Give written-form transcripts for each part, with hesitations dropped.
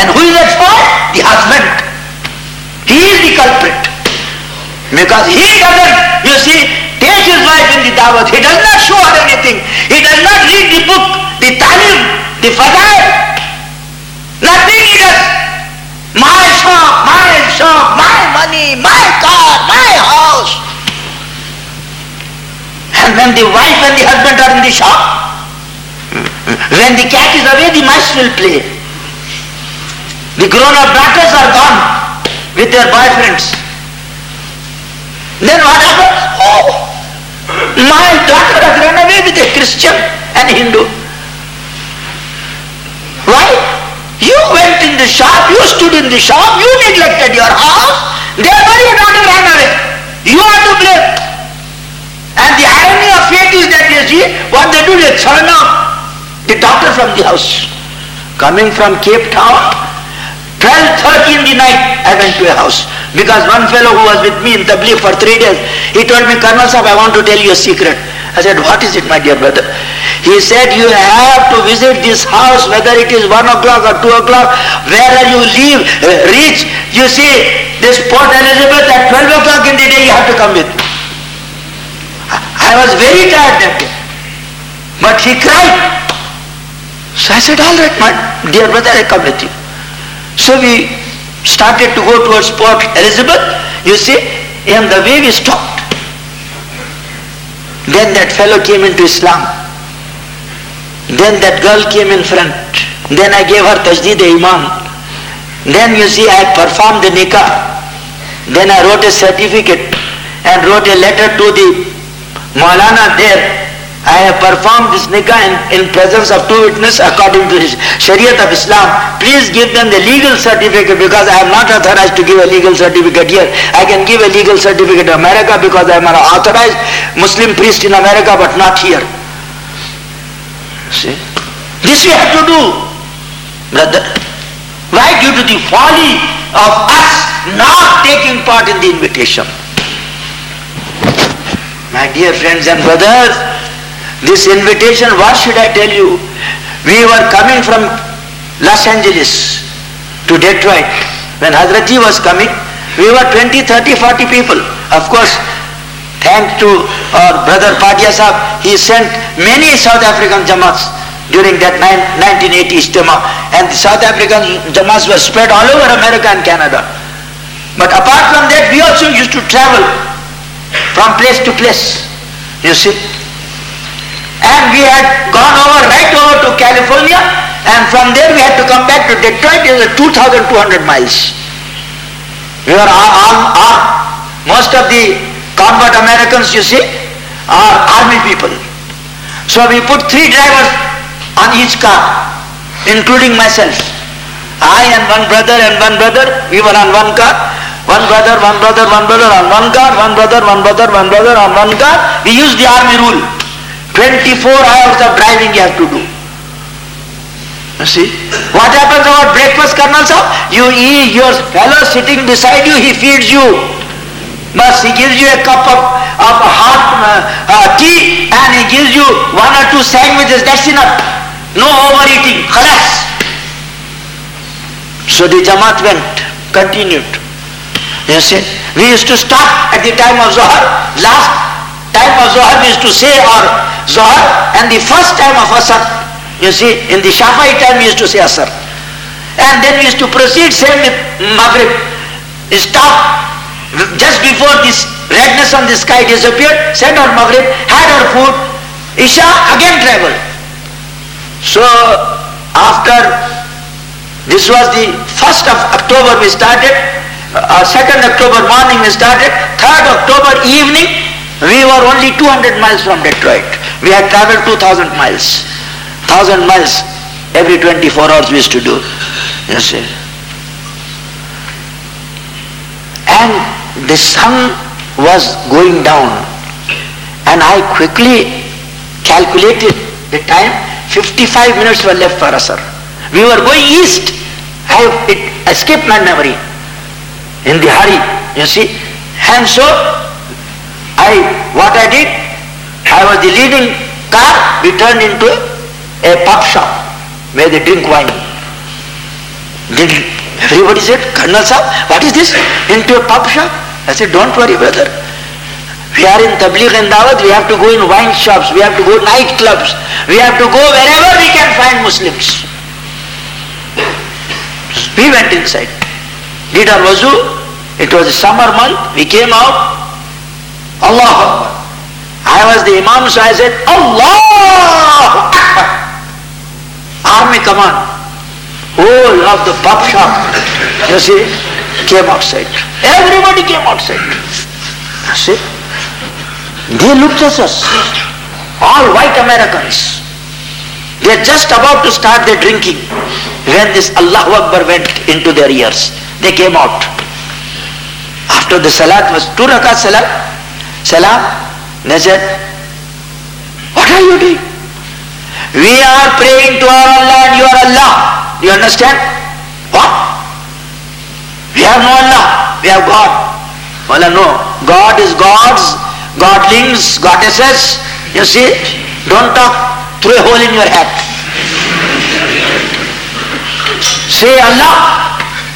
And who is at fault? The husband. He is the culprit. Because he doesn't, you see, take his wife in the dawat. He does not show her anything. He does not read the book, the talim, the fadail. Nothing he does. My shop, my money, my car, my house. And when the wife and the husband are in the shop, when the cat is away, the mice will play. The grown-up daughters are gone with their boyfriends. Then what happens? Oh, my daughter has run away with a Christian and Hindu. Why? You went in the shop, you stood in the shop, you neglected your house, therefore your daughter ran away. You are to blame. And the irony of fate is that, you see, what they do, they turn out the doctor from the house. Coming from Cape Town, 12:30 in the night, I went to a house. Because one fellow who was with me in Tabligh for 3 days, he told me, Colonel Sahab, I want to tell you a secret. I said, what is it, my dear brother? He said, you have to visit this house, whether it is 1 o'clock or 2 o'clock, wherever you reach. You see, this Port Elizabeth at 12 o'clock in the day, you have to come with. I was very tired that day. But he cried. So I said, all right, my dear brother, I come with you. So we started to go towards Port Elizabeth, you see, and the way we stopped. Then that fellow came into Islam. Then that girl came in front. Then I gave her Tajdeed Iman. Then you see, I performed the nikah. Then I wrote a certificate and wrote a letter to the Maulana there. I have performed this nikah in presence of 2 witnesses according to the Shariat of Islam. Please give them the legal certificate, because I am not authorized to give a legal certificate here. I can give a legal certificate in America because I am an authorized Muslim priest in America, but not here. See? This we have to do, brother. Why? Due to the folly of us not taking part in the invitation. My dear friends and brothers, this invitation, what should I tell you? We were coming from Los Angeles to Detroit. When Hazrat Ji was coming, we were 20, 30, 40 people. Of course, thanks to our brother Padia Sahab, he sent many South African Jamaats during that 1980 Ijtima. And the South African Jamaats were spread all over America and Canada. But apart from that, we also used to travel from place to place, you see. And we had gone right over to California, and from there we had to come back to Detroit. It was 2,200 miles. We were most of the convert Americans, you see, are army people. So we put 3 drivers on each car, including myself. I and one brother, we were on one car. One brother on one car, one brother on one car. We used the army rule. 24 hours of driving you have to do. You see? What happens about breakfast, Colonel Sahab? You eat, your fellow sitting beside you, he feeds you. But he gives you a cup of hot tea, and he gives you 1 or 2 sandwiches, that's enough. No overeating, khalas. So the Jamaat went, continued. You see? We used to stop at the time of Zohar. Last time of Zohar we used to say our Zohar, and the first time of Asr, you see, in the Shafi'i time we used to say Asr. And then we used to proceed, same with Maghrib. Stop just before this redness on the sky disappeared, said our Maghrib, had our food, Isha, again travel. So after, this was the 1st of October we started, 2nd October morning we started, 3rd October evening, we were only 200 miles from Detroit. We had traveled 2,000 miles. 1,000 miles every 24 hours we used to do. You see. And the sun was going down. And I quickly calculated the time. 55 minutes were left for Asr. We were going east. It escaped my memory. In the hurry, you see. And so, what I did, I was the leading car, we turned into a pub shop where they drink wine. Then everybody said, Colonel Sahib, what is this? Into a pub shop? I said, don't worry, brother. We are in Tabligh and Dawat, we have to go in wine shops, we have to go night clubs, we have to go wherever we can find Muslims. We went inside, did our wuzu, it was a summer month, we came out, Allah Akbar. I was the Imam, so I said, Allah Akbar. Army command, whole of the pub shop, you see, came outside. Everybody came outside. You see? They looked at us, all white Americans. They are just about to start their drinking when this Allahu Akbar went into their ears. They came out. After the salat was 2 rakat salam, they said, what are you doing? We are praying to our Allah and you are Allah. Do you understand? What? We have no Allah, we have God. Allah, no. God is gods, godlings, goddesses. You see? Don't talk. Throw a hole in your hat. Say Allah.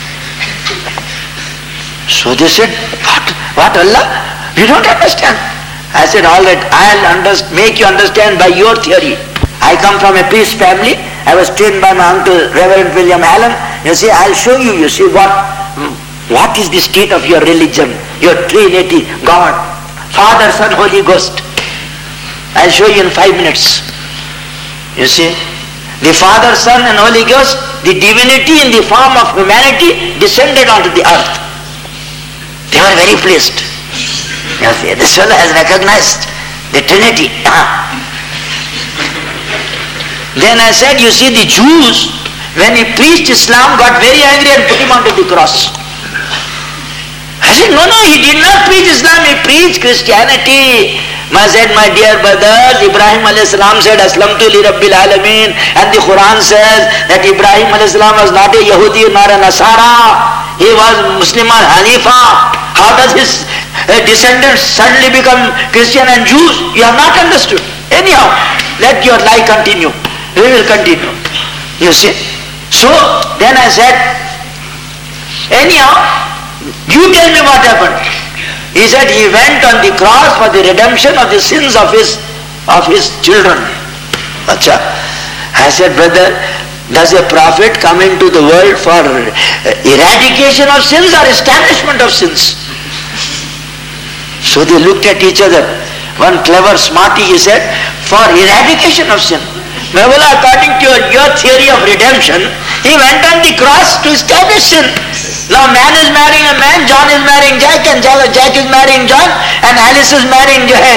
So they said, what Allah? You don't understand. I said, all right, I'll make you understand by your theory. I come from a peace family. I was trained by my uncle, Reverend William Allen. You see, I'll show you, what is the state of your religion, your Trinity, God, Father, Son, Holy Ghost. I'll show you in 5 minutes. You see, the Father, Son and Holy Ghost, the divinity in the form of humanity descended onto the earth. They were very pleased. You see, this fellow has recognized the Trinity. Then I said, you see, the Jews, when he preached Islam, got very angry and put him onto the cross. I said, no, he did not preach Islam, he preached Christianity. I said, my dear brothers, Ibrahim a.s. said, Aslamtu li Rabbil Alameen, and the Quran says that Ibrahim a.s. was not a Yahudi nor a Nasara. He was Muslim or Hanifa. How does his descendants suddenly become Christian and Jews? You have not understood. Anyhow, let your lie continue. We will continue. You see? So, then I said, anyhow, you tell me what happened. He said he went on the cross for the redemption of the sins of his children. Achha. I said, brother, does a prophet come into the world for eradication of sins or establishment of sins? So they looked at each other. One clever smarty, he said, for eradication of sin. Mevla, according to your theory of redemption, he went on the cross to establish sin. Now man is marrying a man, John is marrying Jack, and Jack is marrying John, and Alice is marrying a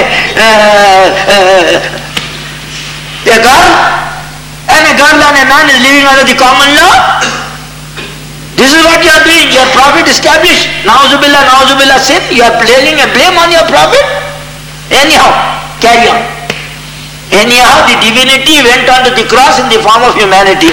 girl, and a girl and a man is living under the common law. This is what you are doing. Your prophet established. Na'uzubillah, sin. You are placing a blame on your prophet. Anyhow, carry on. Anyhow, the divinity went onto the cross in the form of humanity.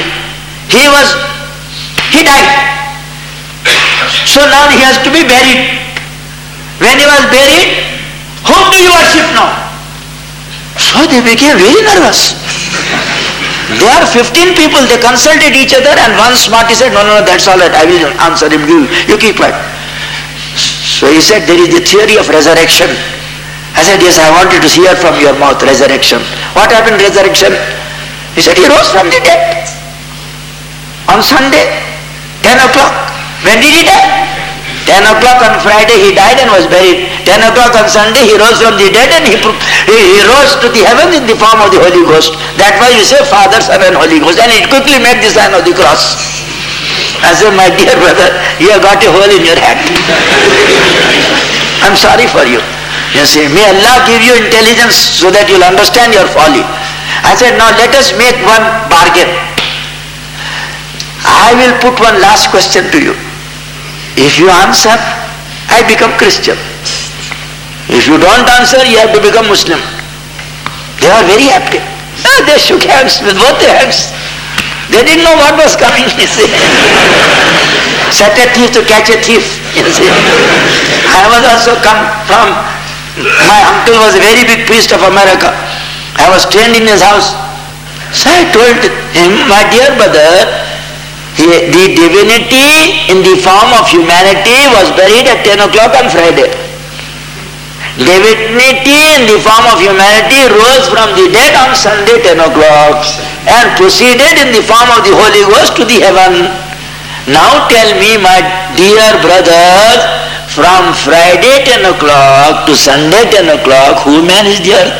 He died. So now he has to be buried. When he was buried, whom do you worship now? So they became very nervous. There are 15 people, they consulted each other, and one smarty said, no, that's all right, I will answer him, you keep quiet. So he said, there is the theory of resurrection. I said, yes, I wanted to hear from your mouth, resurrection. What happened, resurrection? He said, he rose from the dead. On Sunday, 10 o'clock. When did he die? 10 o'clock on Friday he died and was buried. 10 o'clock on Sunday he rose from the dead and he rose to the heavens in the form of the Holy Ghost. That's why you say Father, Son and Holy Ghost. And it quickly made the sign of the cross. I said, my dear brother, you have got a hole in your hat. I'm sorry for you. You say, may Allah give you intelligence so that you'll understand your folly. I said, now let us make one bargain. I will put one last question to you. If you answer, I become Christian. If you don't answer, you have to become Muslim. They are very happy. They shook hands with both their hands. They didn't know what was coming, you see. Set a thief to catch a thief, you see. I was also come from, my uncle was a very big priest of America. I was trained in his house. So I told him, my dear brother, The divinity in the form of humanity was buried at 10 o'clock on Friday. Divinity in the form of humanity rose from the dead on Sunday 10 o'clock and proceeded in the form of the Holy Ghost to the heaven. Now tell me, my dear brothers, from Friday 10 o'clock to Sunday 10 o'clock, who managed the earth?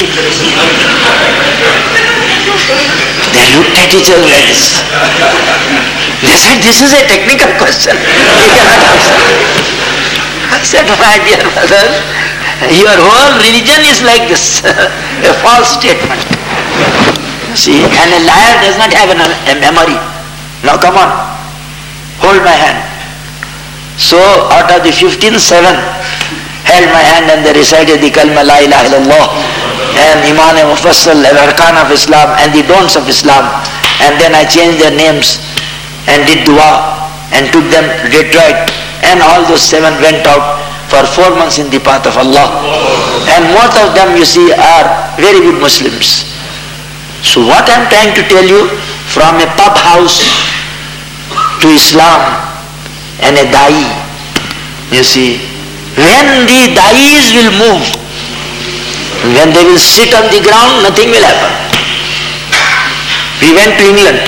They looked at each other like this. They said, this is a technical question. You cannot answer. I said, my dear brother, your whole religion is like this, a false statement. See, and a liar does not have a memory. Now come on, hold my hand. So out of the 15, 7 held my hand and they recited the kalma la ilaha illallah and Iman Mufassal, Arkan of Islam and the don'ts of Islam. And then I changed their names and did dua and took them to Detroit, and all those 7 went out for 4 months in the path of Allah. And most of them, you see, are very good Muslims. So what I am trying to tell you, from a pub house to Islam and a da'i, you see, when the da'is will move, when they will sit on the ground, nothing will happen. We went to England,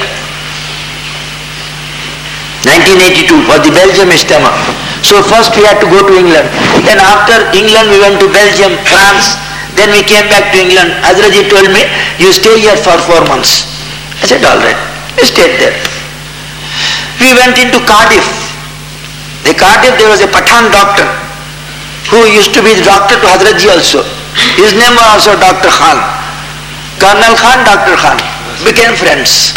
1982, for the Belgium Ijtema. So first we had to go to England. Then after England we went to Belgium, France. Then we came back to England. Hazratji told me, you stay here for 4 months. I said, all right. We stayed there. We went into Cardiff. The Cardiff, there was a Pathan doctor who used to be the doctor to Hazratji also. His name was also Dr. Khan. Colonel Khan, Dr. Khan. Became friends.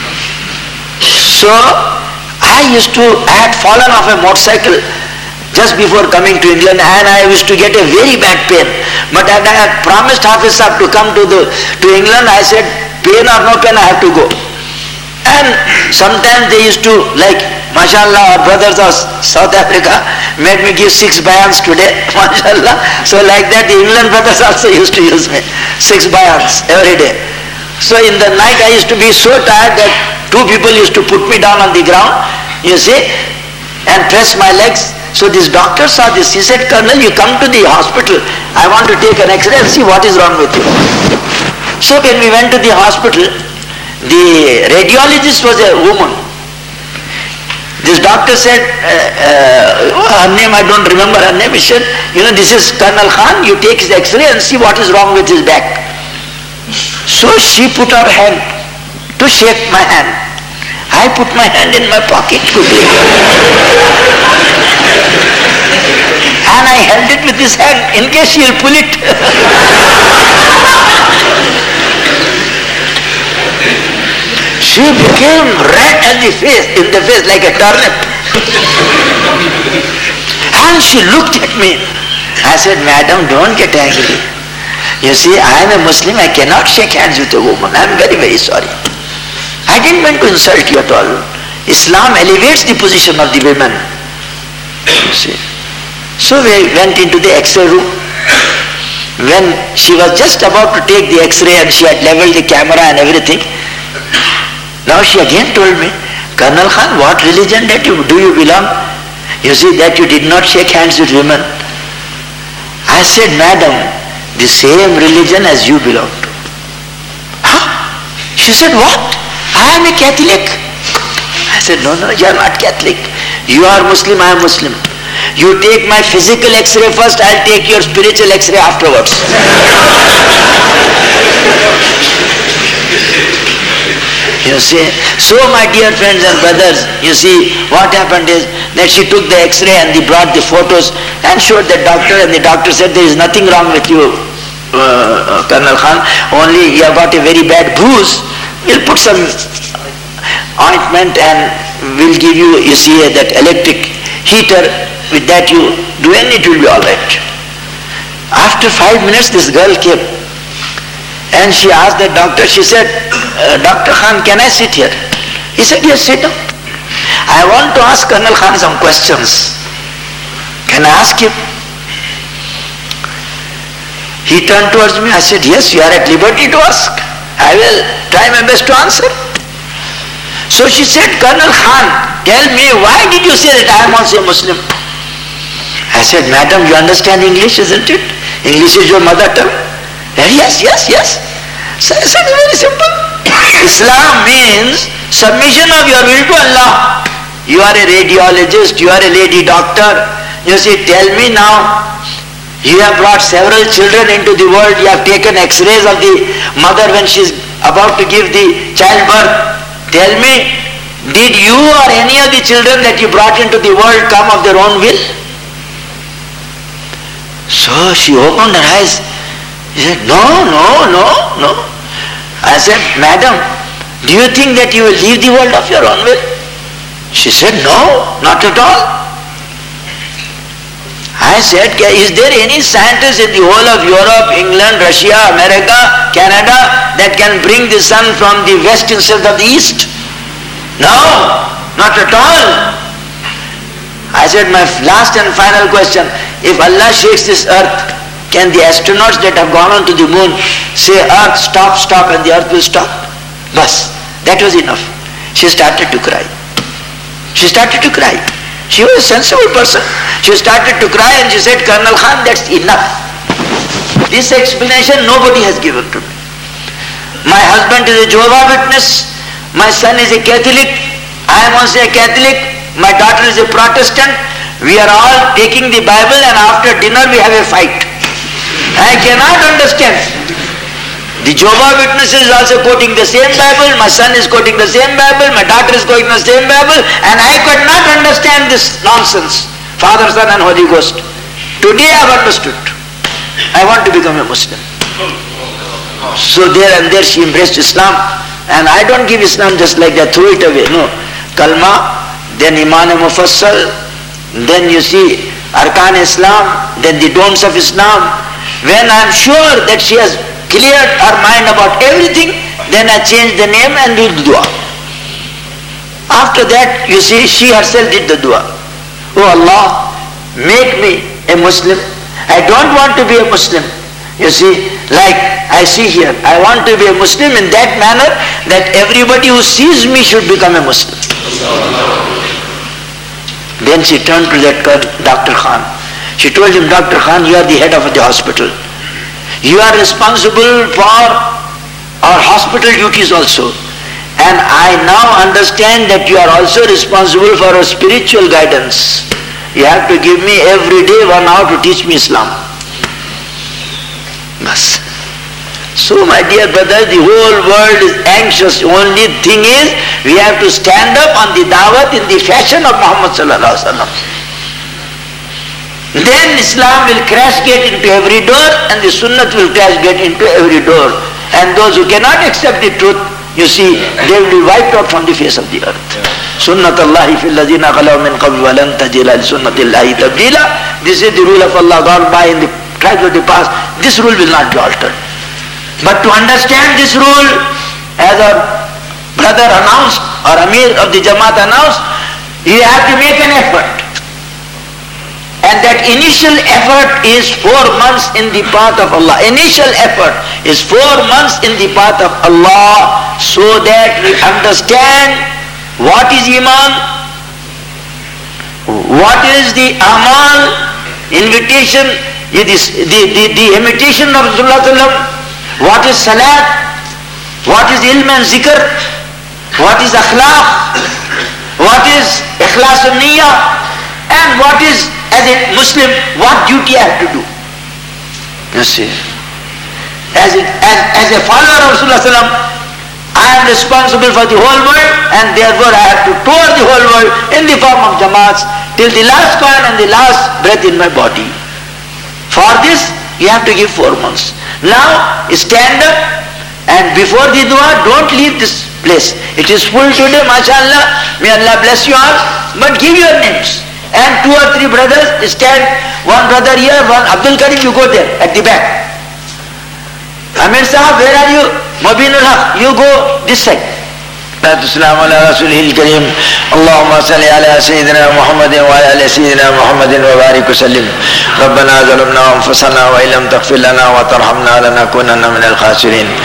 So I had fallen off a motorcycle just before coming to England, and I used to get a very bad pain. But I had promised Hafiz Sahib to come to England. I said, pain or no pain, I have to go. And sometimes they used to, like, mashallah, our brothers of South Africa made me give 6 bayans today, mashallah. So like that, the England brothers also used to use me, 6 bayans every day. So in the night I used to be so tired that 2 people used to put me down on the ground, you see, and press my legs. So this doctor saw this. He said, Colonel, you come to the hospital. I want to take an X-ray and see what is wrong with you. So when we went to the hospital, the radiologist was a woman. This doctor said, her name, I don't remember her name. He said, this is Colonel Khan. You take his X-ray and see what is wrong with his back. So she put her hand to shake my hand. I put my hand in my pocket quickly. And I held it with his hand in case she will pull it. She became red in the face like a turnip. And she looked at me. I said, Madam, don't get angry. You see, I am a Muslim, I cannot shake hands with a woman. I am very, very sorry. I didn't mean to insult you at all. Islam elevates the position of the women. You see. So we went into the X-ray room. When she was just about to take the X-ray and she had leveled the camera and everything, now she again told me, Colonel Khan, what religion do you belong? You see that you did not shake hands with women. I said, Madam, the same religion as you belong to. Huh? She said, what? I am a Catholic. I said, no, you are not Catholic. You are Muslim, I am Muslim. You take my physical X-ray first, I'll take your spiritual X-ray afterwards. You see, so my dear friends and brothers, you see, what happened is that she took the X-ray and they brought the photos and showed the doctor, and the doctor said, there is nothing wrong with you, Colonel Khan, only you have got a very bad bruise. We'll put some ointment and we'll give you, you see, that electric heater. With that you do and it will be all right. After 5 minutes this girl came and she asked the doctor, she said, Dr. Khan, can I sit here? He said, yes, sit down. I want to ask Colonel Khan some questions. Can I ask him? He turned towards me. I said, yes, you are at liberty to ask. I will try my best to answer. So she said, Colonel Khan, tell me, why did you say that I am also a Muslim? I said, madam, you understand English, isn't it? English is your mother tongue? Yes. So I said, very simple. Islam means submission of your will to Allah. You are a radiologist, you are a lady doctor. You see, tell me now, you have brought several children into the world, you have taken x-rays of the mother when she is about to give the childbirth. Tell me, did you or any of the children that you brought into the world come of their own will? So she opened her eyes. She said, no. I said, madam, do you think that you will leave the world of your own will? She said, no, not at all. I said, is there any scientist in the whole of Europe, England, Russia, America, Canada that can bring the sun from the west instead of the east? No, not at all. I said, my last and final question, if Allah shakes this earth, can the astronauts that have gone on to the moon say, earth, stop, and the earth will stop? Bas, that was enough. She started to cry. She was a sensible person. She started to cry and she said, Colonel Khan, that's enough. This explanation nobody has given to me. My husband is a Jehovah's Witness. My son is a Catholic. I am also a Catholic. My daughter is a Protestant. We are all taking the Bible and after dinner we have a fight. I cannot understand. The Jehovah's Witness is also quoting the same Bible, my son is quoting the same Bible, my daughter is quoting the same Bible, and I could not understand this nonsense. Father, Son and Holy Ghost. Today I have understood. I want to become a Muslim. So there and there she embraced Islam, and I don't give Islam just like that, throw it away. No. Kalma, then Iman Mufassal, then you see Arkan Islam, then the don'ts of Islam. When I am sure that she has cleared her mind about everything, then I change the name and do the dua. After that, you see, she herself did the dua. Oh Allah, make me a Muslim. I don't want to be a Muslim. You see, like I see here, I want to be a Muslim in that manner that everybody who sees me should become a Muslim. Then she turned to that Dr. Khan. She told him, Dr. Khan, you are the head of the hospital. You are responsible for our hospital duties also. And I now understand that you are also responsible for our spiritual guidance. You have to give me every day 1 hour to teach me Islam. Bas. So my dear brother, the whole world is anxious. Only thing is, we have to stand up on the dawat in the fashion of Muhammad sallallahu alaihi wasallam. Then Islam will crash gate into every door and the Sunnah will crash gate into every door. And those who cannot accept the truth, you see, they will be wiped out from the face of the earth. Sunnatullahi fil ladina khalaw min qabl wa lan tajida li sunnatillahi tabdila. This is the rule of Allah gone by in the tribes of the past. This rule will not be altered. But to understand this rule, as our brother announced, or Amir of the Jamaat announced, you have to make an effort. And that initial effort is 4 months in the path of Allah. Initial effort is 4 months in the path of Allah, so that we understand what is Iman, what is the Amal, invitation, the imitation of Rasulullah, what is Salat, what is Ilm and Zikr, what is Akhlaq, what is Ikhlas al-Niyyah, and what is, as a Muslim, what duty I have to do. You see, as a follower of Rasulullah, I am responsible for the whole world, and therefore I have to tour the whole world in the form of Jamaats till the last coin and the last breath in my body. For this, you have to give 4 months. Now, stand up, and before the dua, don't leave this place. It is full today, mashallah. May Allah bless you all. But give your names. And 2 or 3 brothers stand, one brother here, one Abdul Karim, you go there at the back. Amir Sahab, where are you? Mubinul Haq, you go this side. السلام على رسوله الكريم اللهم صل على سيدنا محمد وعلى آل سيدنا محمد وبارك وسلم ربنا ظلمنا أنفسنا وإن لم تغفر لنا وترحمنا لنكونن من الخاسرين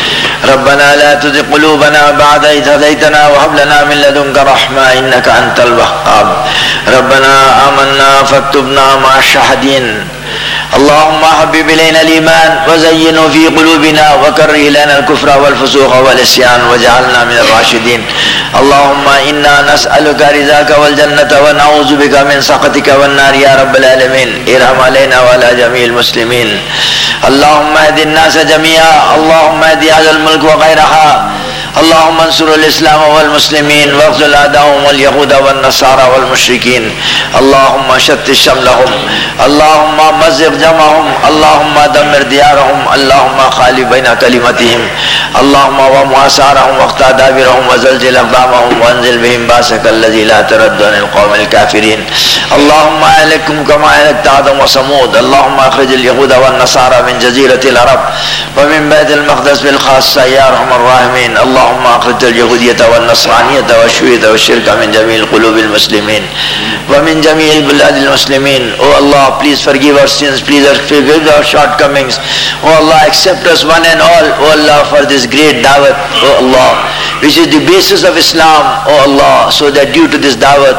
ربنا لا تزغ قلوبنا بعد إذ هديتنا وهب لنا من لدنك رحمة إنك أنت الوهاب ربنا آمنا فاكتبنا مع الشاهدين اللهم حبب إلينا الإيمان وزينه في قلوبنا وكره إلينا الكفر والفسوق والعصيان واجعلنا من الراشدين اللهم إنا نسألك رضاك والجنة ونعوذ بك من سخطك والنار يا رب العالمين ارحم علينا وعلى جميع المسلمين اللهم اهد الناس جميعا اللهم اهد هذا الملك وغيرها اللهم انصر الإسلام والمسلمين واخذل أعداءهم واليهود والنصارى والمشركين اللهم شتت شملهم اللهم مزق جمعهم اللهم دمر ديارهم اللهم خالف بين كلمتهم اللهم ومؤسارهم واقطع دابرهم وزلزل أقدامهم وانزل بهم باسك الذي لا ترد عن القوم الكافرين اللهم أهلكهم كما أهلكت عاد وثمود اللهم أخرج اليهود والنصارى من جزيرة العرب ومن بيت المقدس بالخاصة يا أرحم الراحمين اللهم أخرج اليهودية والنصرانية والشيوعية والشرك من جميع قلوب المسلمين ومن جميع بلاد المسلمين. Oh Allah, please forgive our sins, please forgive our shortcomings. Oh Allah, accept us one and all. Oh Allah, for this great da'wat, oh Allah, which is the basis of Islam, oh Allah, so that due to this da'wat,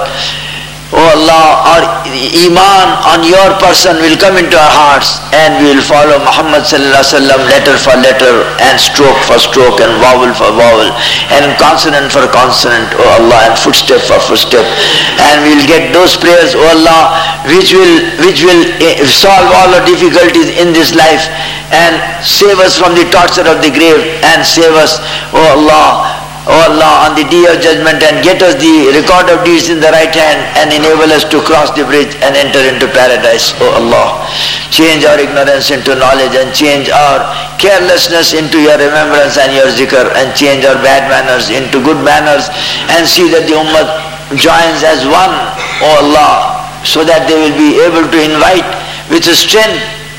oh Allah, our iman on your person will come into our hearts and we will follow Muhammad sallallahu alaihi wasallam letter for letter and stroke for stroke and vowel for vowel and consonant for consonant, oh Allah, and footstep for footstep, and we will get those prayers, oh Allah, which will solve all our difficulties in this life and save us from the torture of the grave and save us, oh Allah, oh Allah, on the day of judgment, and get us the record of deeds in the right hand and enable us to cross the bridge and enter into paradise, oh Allah. Change our ignorance into knowledge and change our carelessness into your remembrance and your zikr, and change our bad manners into good manners, and see that the ummah joins as one, oh Allah, so that they will be able to invite with strength.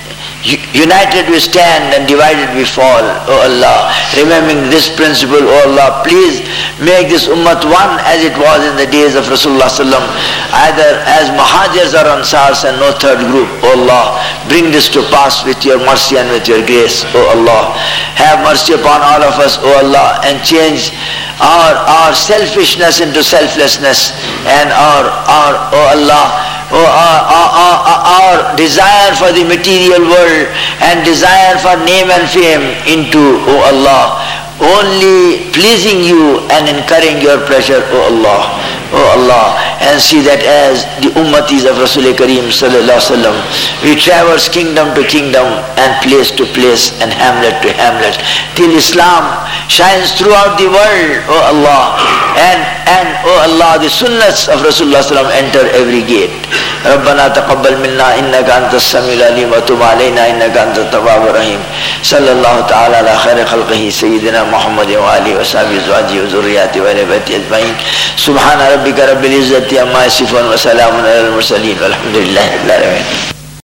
United we stand and divided we fall, oh Allah. Remembering this principle, oh Allah, please make this ummah one as it was in the days of Rasulullah sallam, either as Muhajirs or Ansars and no third group, oh Allah. Bring this to pass with your mercy and with your grace, oh Allah. Have mercy upon all of us, oh Allah, and change our selfishness into selflessness, and our oh Allah, our desire for the material world and desire for name and fame into, oh Allah, only pleasing you and incurring your pleasure, oh Allah. Oh Allah, and see that as the ummatis of Rasul Kareem sallallahu alaihi wasallam, we traverse kingdom to kingdom and place to place and hamlet to hamlet till Islam shines throughout the world, oh Allah, and oh Allah, the sunnahs of Rasulullah sallallahu alaihi wasallam enter every gate. ربنا تقبل منا إنك أنت السميع العليم وتب علينا إنك أنت التواب الرحيم صلى الله تعالى على خير خلقه سيدنا محمد وآله وصحبه وأزواجه وذرياته وآل بيته أجمعين سبحان ربك رب العزة عما يصفون وسلام على المرسلين والحمد لله رب العالمين.